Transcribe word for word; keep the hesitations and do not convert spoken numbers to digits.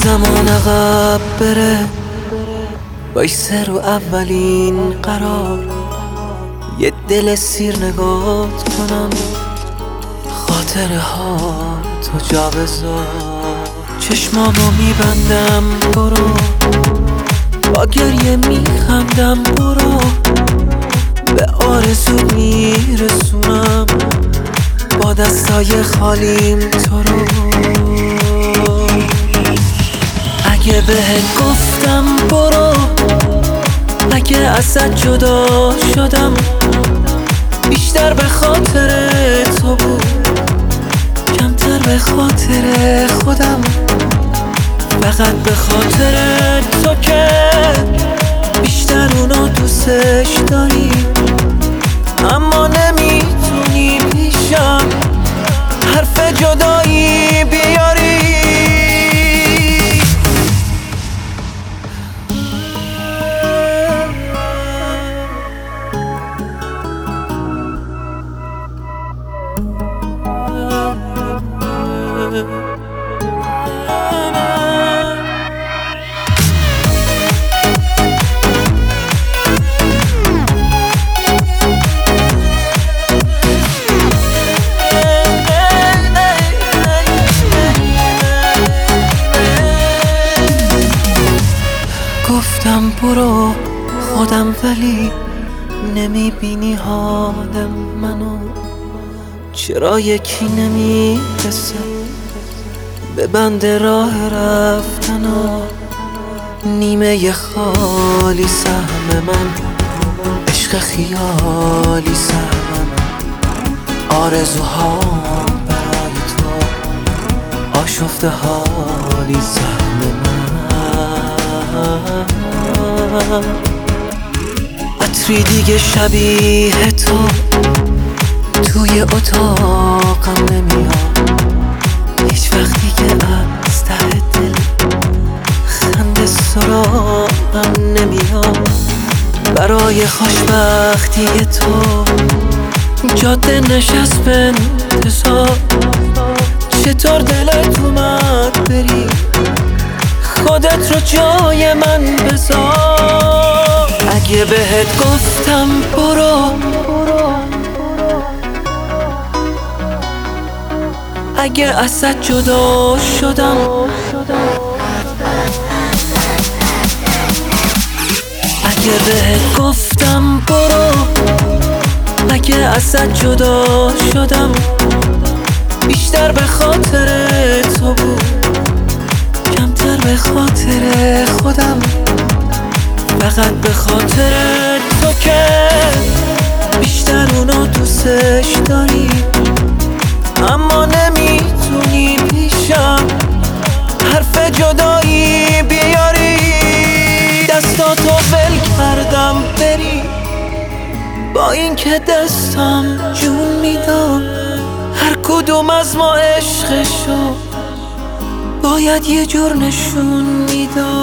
زمان عقب بره وایسه رو اولین قرار، یه دل سیر نگات کنم، خاطره ها تو جا بذار. چشمامو میبندم برو، با گریه میخندم برو، به آرزو میرسونم با دستای خالیم تو رو. اگه بهت گفتم برو، اگه ازت جدا شدم، بیشتر به خاطر تو بود کمتر به خاطر خودم. فقط به خاطر تو که بیشتر اونا دوستش داری، اما نمیتونی پیشم حرف جدایی بیاری. گفتم برو خودم، ولی نمیبینی حالم منو. چرا یکی نمیرسه به بند راه رفتنو؟ نیمه خالی سهم من، عشق خیالی سهم من، آرزوها برای تو آشفته حالی سهم من. عطری دیگه شبیه تو توی اتاقم نمیاد، هیچ وقتی که از ته دل خنده سراغم نمیاد. برای خوشبختی تو جاده نشست به انتظار، چطور دلت اومد بری خودت رو جای من بذار. اگه بهت گفتم برو، اگه ازت جدا شدم، اگه بهت گفتم برو، اگه ازت جدا شدم، بیشتر به خاطر تو بود کمتر به خاطر خودم. فقط به خاطر تو که بیشتر اونا دوستش داری، اما نمیتونی پیشم حرف جدایی بیاری. دستاتو ول کردم بری، با اینکه دستم جون میداد. هر کدوم از ما عشقشو باید یه جور نشون میداد.